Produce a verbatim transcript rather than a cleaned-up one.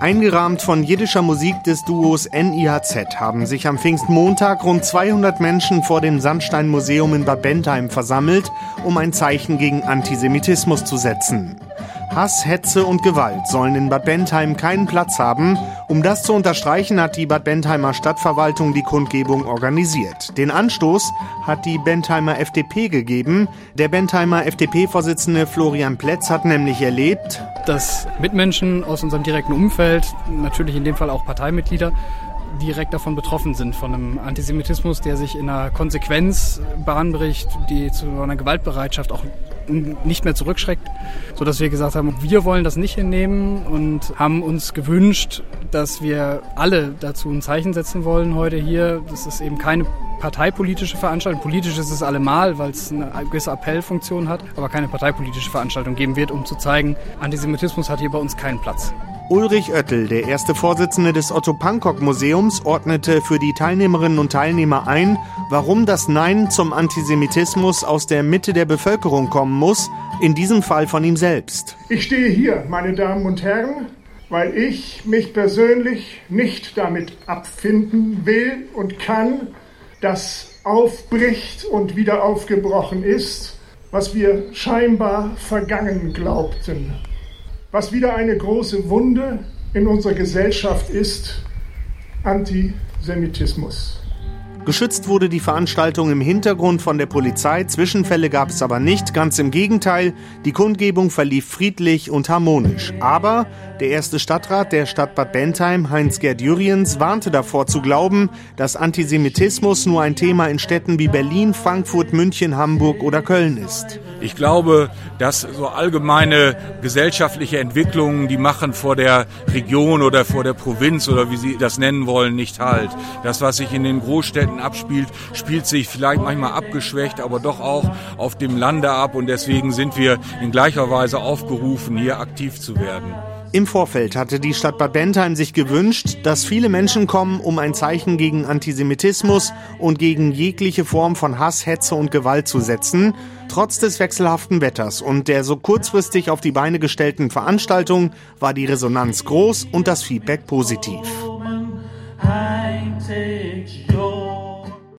Eingerahmt von jiddischer Musik des Duos N I H Z haben sich am Pfingstmontag rund zweihundert Menschen vor dem Sandstein-Museum in Bad Bentheim versammelt, um ein Zeichen gegen Antisemitismus zu setzen. Hass, Hetze und Gewalt sollen in Bad Bentheim keinen Platz haben. Um das zu unterstreichen, hat die Bad Bentheimer Stadtverwaltung die Kundgebung organisiert. Den Anstoß hat die Bentheimer F D P gegeben. Der Bentheimer F D P-Vorsitzende Florian Plätz hat nämlich erlebt, dass Mitmenschen aus unserem direkten Umfeld, natürlich in dem Fall auch Parteimitglieder, direkt davon betroffen sind, von einem Antisemitismus, der sich in einer Konsequenz Bahn bricht, die zu einer Gewaltbereitschaft auch nicht mehr zurückschreckt, sodass wir gesagt haben, wir wollen das nicht hinnehmen und haben uns gewünscht, dass wir alle dazu ein Zeichen setzen wollen heute hier. Das ist eben keine parteipolitische Veranstaltung. Politisch ist es allemal, weil es eine gewisse Appellfunktion hat, aber keine parteipolitische Veranstaltung geben wird, um zu zeigen, Antisemitismus hat hier bei uns keinen Platz. Ulrich Oettel, der erste Vorsitzende des Otto-Pankok-Museums, ordnete für die Teilnehmerinnen und Teilnehmer ein, warum das Nein zum Antisemitismus aus der Mitte der Bevölkerung kommen muss, in diesem Fall von ihm selbst. Ich stehe hier, meine Damen und Herren, weil ich mich persönlich nicht damit abfinden will und kann, dass aufbricht und wieder aufgebrochen ist, was wir scheinbar vergangen glaubten. Was wieder eine große Wunde in unserer Gesellschaft ist, Antisemitismus. Geschützt wurde die Veranstaltung im Hintergrund von der Polizei, Zwischenfälle gab es aber nicht, ganz im Gegenteil, die Kundgebung verlief friedlich und harmonisch. Aber der erste Stadtrat der Stadt Bad Bentheim, Heinz-Gerd Jürjens, warnte davor zu glauben, dass Antisemitismus nur ein Thema in Städten wie Berlin, Frankfurt, München, Hamburg oder Köln ist. Ich glaube, dass so allgemeine gesellschaftliche Entwicklungen, die machen vor der Region oder vor der Provinz oder wie Sie das nennen wollen, nicht halt. Das, was sich in den Großstädten abspielt, spielt sich vielleicht manchmal abgeschwächt, aber doch auch auf dem Lande ab. Und deswegen sind wir in gleicher Weise aufgerufen, hier aktiv zu werden. Im Vorfeld hatte die Stadt Bad Bentheim sich gewünscht, dass viele Menschen kommen, um ein Zeichen gegen Antisemitismus und gegen jegliche Form von Hass, Hetze und Gewalt zu setzen. Trotz des wechselhaften Wetters und der so kurzfristig auf die Beine gestellten Veranstaltung war die Resonanz groß und das Feedback positiv.